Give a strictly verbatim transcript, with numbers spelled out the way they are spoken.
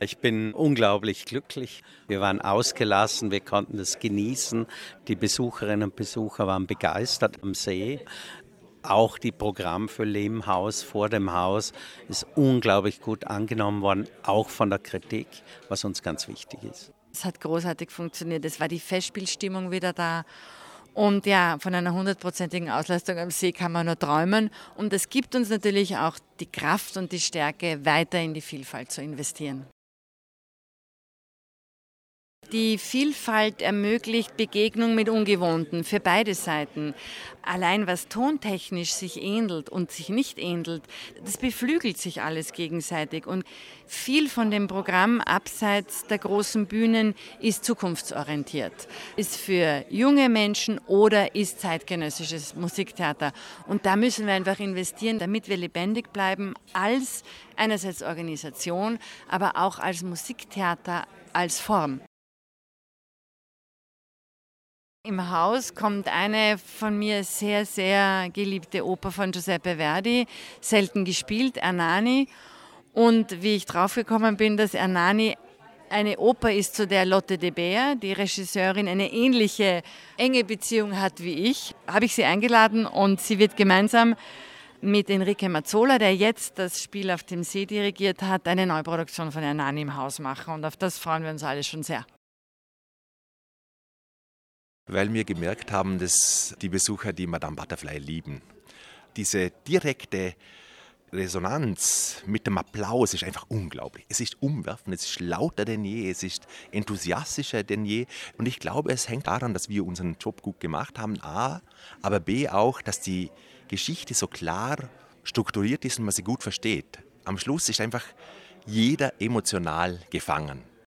Ich bin unglaublich glücklich. Wir waren ausgelassen, wir konnten das genießen. Die Besucherinnen und Besucher waren begeistert am See. Auch die Programm für im Haus, vor dem Haus ist unglaublich gut angenommen worden, auch von der Kritik, was uns ganz wichtig ist. Es hat großartig funktioniert. Es war die Festspielstimmung wieder da. Und ja, von einer hundertprozentigen Auslastung am See kann man nur träumen. Und es gibt uns natürlich auch die Kraft und die Stärke, weiter in die Vielfalt zu investieren. Die Vielfalt ermöglicht Begegnung mit Ungewohnten für beide Seiten. Allein was tontechnisch sich ähnelt und sich nicht ähnelt, das beflügelt sich alles gegenseitig. Und viel von dem Programm abseits der großen Bühnen ist zukunftsorientiert, ist für junge Menschen oder ist zeitgenössisches Musiktheater. Und da müssen wir einfach investieren, damit wir lebendig bleiben, als einerseits Organisation, aber auch als Musiktheater, als Form. Im Haus kommt eine von mir sehr, sehr geliebte Oper von Giuseppe Verdi, selten gespielt, Ernani. Und wie ich draufgekommen bin, dass Ernani eine Oper ist, zu der Lotte de Beer, die Regisseurin, eine ähnliche enge Beziehung hat wie ich, habe ich sie eingeladen und sie wird gemeinsam mit Enrique Mazzola, der jetzt das Spiel auf dem See dirigiert hat, eine Neuproduktion von Ernani im Haus machen. Und auf das freuen wir uns alle schon sehr. Weil wir gemerkt haben, dass die Besucher die Madame Butterfly lieben. Diese direkte Resonanz mit dem Applaus ist einfach unglaublich. Es ist umwerfend, es ist lauter denn je, es ist enthusiastischer denn je. Und ich glaube, es hängt daran, dass wir unseren Job gut gemacht haben, A, aber B auch, dass die Geschichte so klar strukturiert ist und man sie gut versteht. Am Schluss ist einfach jeder emotional gefangen.